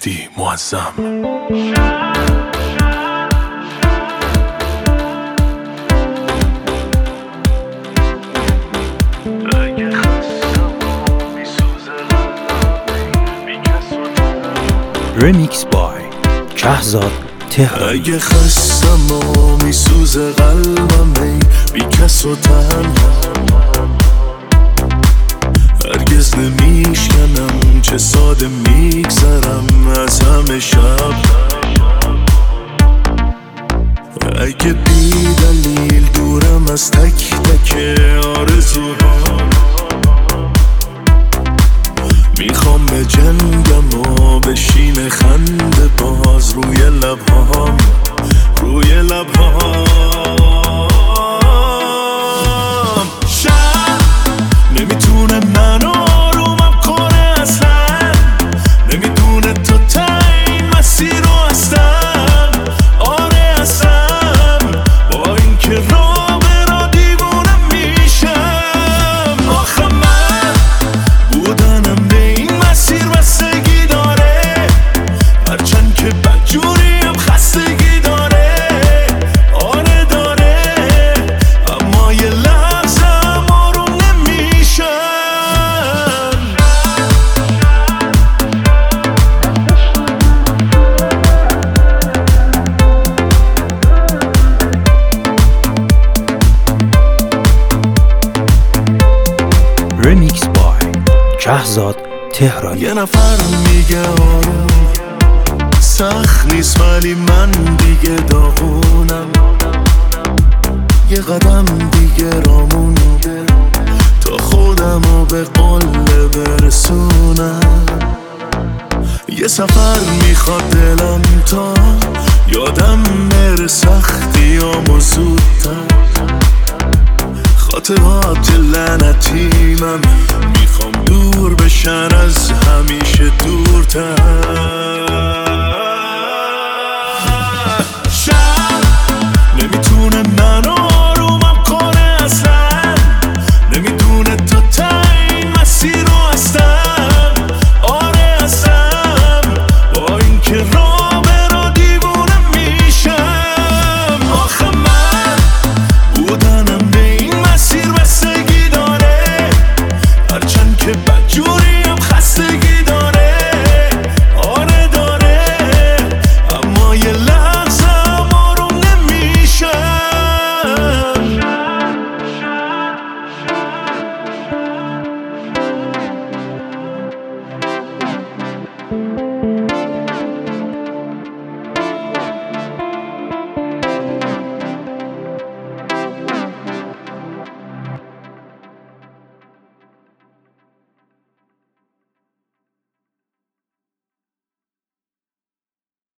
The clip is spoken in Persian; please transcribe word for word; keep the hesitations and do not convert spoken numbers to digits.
مهدی معظم. رمیکس بای شهزاد تهرانی. اگه خستم و میسوزه قلبم ای بی کس و تنها، هرگز نمیشکنم چه ساده میگذرم از همه شب. اگه بی دلیل دورم از تک تک آرزوها، میخوام به جنگم و بشین خنده باز روی لبهام، روی لبهام. شب نمیتونه منو آرومم کنه اصلا، نمیدونه تو تا این مسیر رو هستم. آره هستم، با اینکه راه برا دیوونم میشم. آخه من بودنم به این مسیر بستگی داره، هرچند که بدجوریم خستگی داره. آره داره، اما یه لحظم آروم نمیشم. رمیکس بای شهزاد تهرانی. یه نفر میگه آروم سخت نیست ولی من دیگه داغونم. یه قدم دیگه رامونده تا خودم رو به قله برسونم. یه سفر میخواد دلم تا یادم بره سختیامو زودتر. خاطرات لعنتیمم میخوام دور بشن از همیشه دورتر.